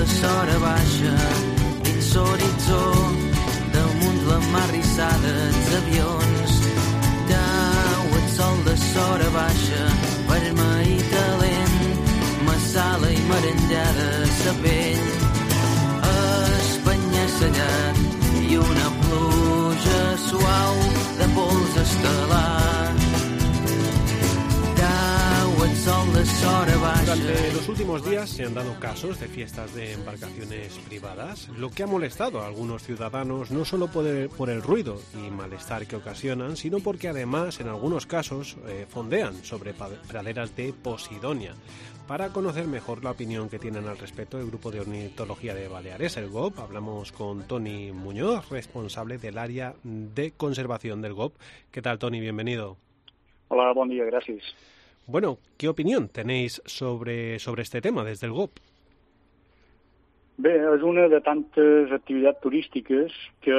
de sora baixa dins l'horitzó, damunt la mar rissada els avions. El sol de sora baixa, vermell i talent, massala i merengada sa pell. Espanya-sellat i una pluja suau de pols estel·lar. Cau el sol de sora baixa. Durante los últimos días se han dado casos de fiestas de embarcaciones privadas, lo que ha molestado a algunos ciudadanos no solo por el ruido y malestar que ocasionan, sino porque además en algunos casos fondean sobre praderas de Posidonia. Para conocer mejor la opinión que tienen al respecto el Grupo de Ornitología de Baleares, el GOB, hablamos con Toni Muñoz, responsable del área de conservación del GOB. ¿Qué tal, Toni? Bienvenido. Hola, bon dia, gràcies. Bueno, ¿qué opinión tenéis sobre este tema desde el GOB? Bé, és una de tantes activitats turístiques que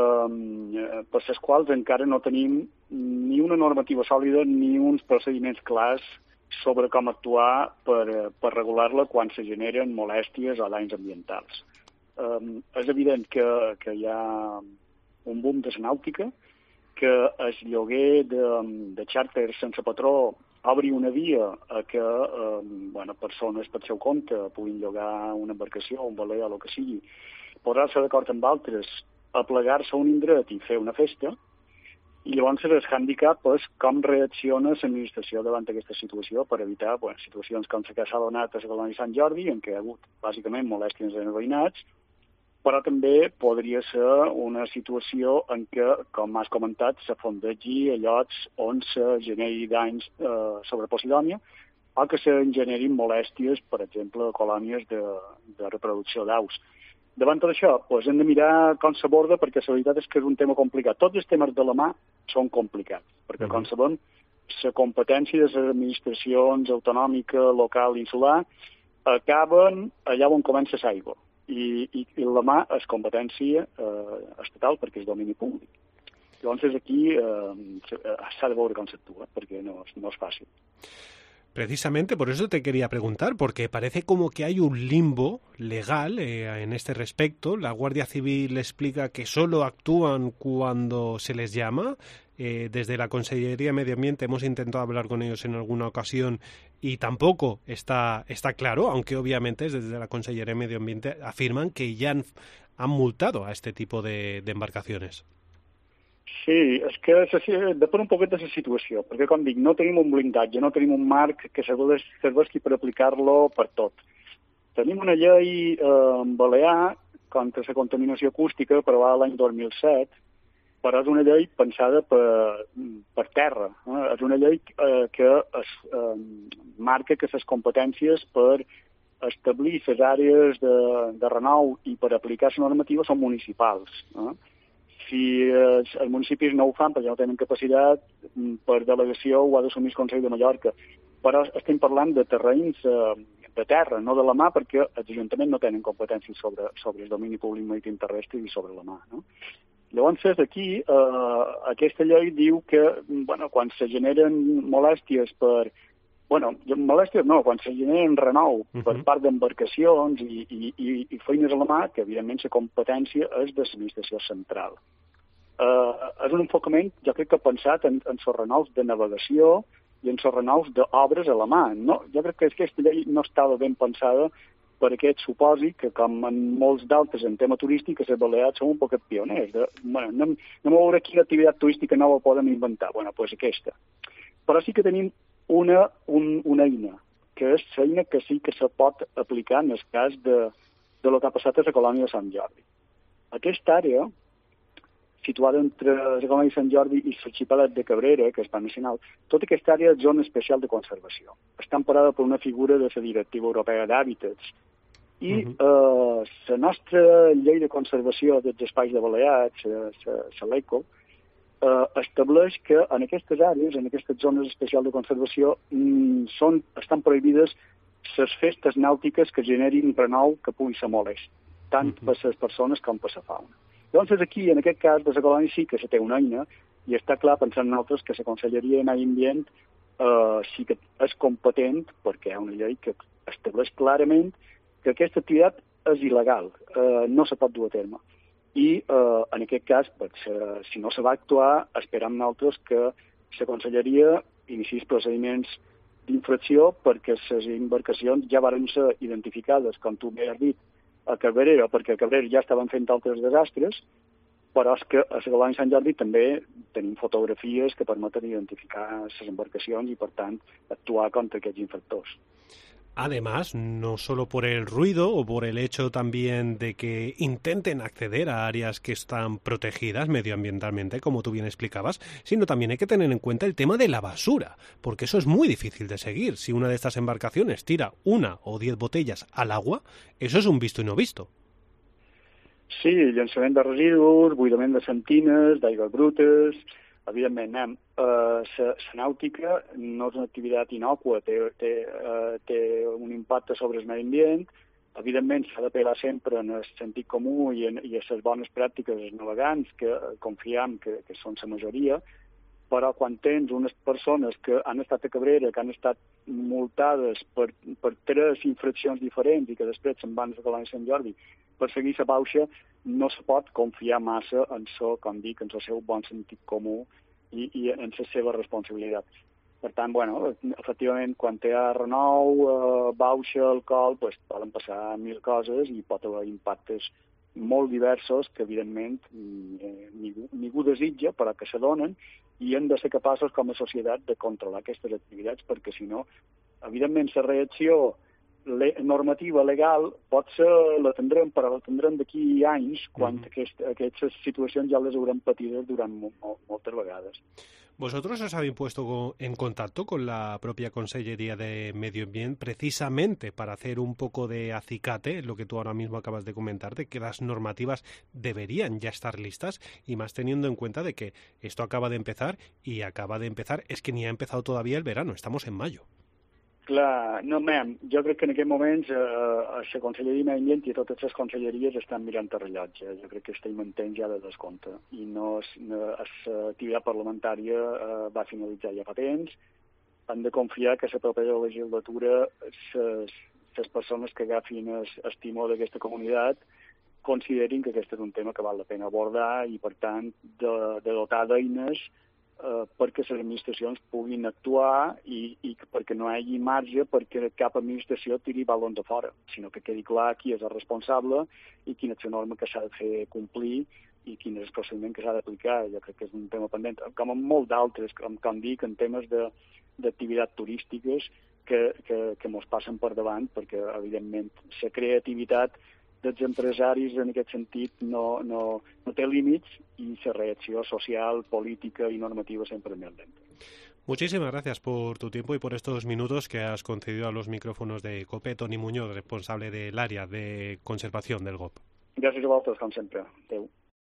per les quals encara no tenim ni una normativa sòlida ni uns procediments clars sobre com actuar per regular-la quan se generen molèsties o danys ambientals. És evident que hi ha un boom de la nàutica, que el lloguer de xàrters sense patró obri una via a que persones per seu compte puguin llogar una embarcació, un veler o el que sigui, posar-se d'acord amb altres, aplegar-se a un indret i fer una festa, i llavors el handicap és com reacciona l'administració davant d'aquesta situació per evitar situacions com la que s'ha donat a la colònia Sant Jordi, en què hi ha hagut bàsicament molèsties en els veïnats, però també podria ser una situació en què, com has comentat, se fondegi a llocs on se generi danys sobre Posidònia o que se generin molèsties, per exemple, a colònies de reproducció d'aus. Davant d'això, hem de mirar com s'aborda, perquè la veritat és que és un tema complicat. Tots els temes de la mà són complicats, perquè, com sabem, la competència de les administracions autonòmica, local i insular acaben allà on comença l'aigua. I la mà és competència estatal perquè és domini públic. Llavors aquí s'ha de veure com s'actua, perquè no és fàcil. Precisamente por eso te quería preguntar, porque parece como que hay un limbo legal en este respecto. La Guardia Civil explica que solo actúan cuando se les llama. Desde la Consellería de Medio Ambiente hemos intentado hablar con ellos en alguna ocasión y tampoco está claro, aunque obviamente desde la Consellería de Medio Ambiente afirman que ya han multado a este tipo de embarcaciones. Sí, és que depèn un poquet de la situació, perquè, com dic, no tenim un blindatge, no tenim un marc que serveixi per aplicar-lo per tot. Tenim una llei balear contra la contaminació acústica aprovada l'any 2007, però és una llei pensada per terra. És una llei que marca que les competències per establir les àrees de renou i per aplicar la normativa són municipals. Si els municipis no ho fan perquè no tenen capacitat, per delegació ho ha d'assumir el Consell de Mallorca. Però estem parlant de terrenys de terra, no de la mà, perquè els ajuntaments no tenen competències sobre el domini públic marítim terrestre i sobre la mà. Llavors, aquí, aquesta llei diu que quan se generen molèsties quan se generen renou per part d'embarcacions i feines a la mà, que evidentment la competència és de l'administració central. És un enfocament, jo crec que pensat en els renous de navegació i en els renous d'obres a la mà. Jo crec que aquesta llei no estava ben pensada per aquest supòsit que, com en molts d'altres en tema turístic, les Balears són un poquet pioners. Anem a veure quina activitat turística nova podem inventar. Doncs aquesta. Però sí que tenim una eina, que és l'eina que sí que se pot aplicar en el cas de lo que ha passat a la colònia de Sant Jordi. Aquesta àrea, situada entre la colònia de Sant Jordi i l'arxipèlag de Cabrera, que és parc nacional, tota aquesta àrea és zona especial de conservació. Està emparada per una figura de la Directiva Europea d'Hàbitats. I la nostra llei de conservació dels espais de Balears, la LECO, estableix que en aquestes àrees, en aquestes zones especials de conservació, estan prohibides les festes nàutiques que generin renou que pugui ser molest, tant per les persones com per la fauna. Llavors, aquí, en aquest cas, de la colònia sí que se té una eina, i està clar, pensant nosaltres, que la Conselleria de Medi Ambient sí que és competent, perquè hi ha una llei que estableix clarament que aquesta activitat és il·legal, no se pot dur a terme. I en aquest cas, si no se va actuar, esperem nosaltres que la Conselleria iniciï procediments d'infracció perquè les embarcacions ja varen ser identificades, com tu bé has dit, a Cabrera, perquè a Cabrera ja estaven fent altres desastres, però és que a la colònia Sant Jordi també tenim fotografies que permeten identificar les embarcacions i, per tant, actuar contra aquests infractors. Además, no solo por el ruido o por el hecho también de que intenten acceder a áreas que están protegidas medioambientalmente, como tú bien explicabas, sino también hay que tener en cuenta el tema de la basura, porque eso es muy difícil de seguir. Si una de estas embarcaciones tira 1 o 10 botellas al agua, eso es un visto y no visto. Sí, llançament de residus, buidament de sentines, d'aigües brutes. Evidentment, la nàutica no és una activitat innòcua, té un impacte sobre el medi ambient. Evidentment, s'ha d'apel·lar sempre en el sentit comú i a les bones pràctiques dels navegants, que confiem que són la majoria, però quan tens unes persones que han estat a Cabrera, que han estat multades per 3 infraccions diferents i que després se'n van a la colònia Sant Jordi per seguir la bauxa, no se pot confiar massa en com dic, en el seu bon sentit comú i en la seva responsabilitat. Per tant, efectivament, quan hi ha renou, bauxa, alcohol, poden passar 1000 coses i pot haver impactes molt diversos que, evidentment, ningú desitja, però que se donen, i hem de ser capaços, com a societat, de controlar aquestes activitats, perquè, si no, evidentment, la reacció normativa legal potser la tindrem, però la tindrem d'aquí anys, quan aquestes situacions ja les haurem patides durant moltes vegades. ¿Vosotros os habéis puesto en contacto con la propia Consellería de Medio Ambiente precisamente para hacer un poco de acicate, lo que tú ahora mismo acabas de comentar, de que las normativas deberían ya estar listas, y más teniendo en cuenta de que esto acaba de empezar y es que ni ha empezado todavía el verano, estamos en mayo? Clar, no, jo crec que en aquests moments la Conselleria de Medi Ambient i totes les conselleries estan mirant el rellotge. Jo crec que estem en temps ja de descompte. I l'activitat parlamentària va finalitzar ja fa temps. Han de confiar que la propera legislatura les persones que agafin el timó d'aquesta comunitat considerin que aquest és un tema que val la pena abordar i, per tant, de dotar d'eines perquè les administracions puguin actuar i perquè no hi hagi marge perquè cap administració tiri balons a fora, sinó que quedi clar qui és el responsable i quina és la norma que s'ha de fer complir i quin és el procediment que s'ha d'aplicar. Jo crec que és un tema pendent, com en molt d'altres, com dic, en temes d'activitats turístiques que mos passen per davant, perquè, evidentment, la creativitat dels empresaris en aquest sentit no té límits y la reacción social, política y normativa siempre es más lenta. Muchísimas gracias por tu tiempo y por estos minutos que has concedido a los micrófonos de COPE. Toni Muñoz, responsable del área de conservación del GOP. Gràcies a vosaltres, com sempre. Adéu.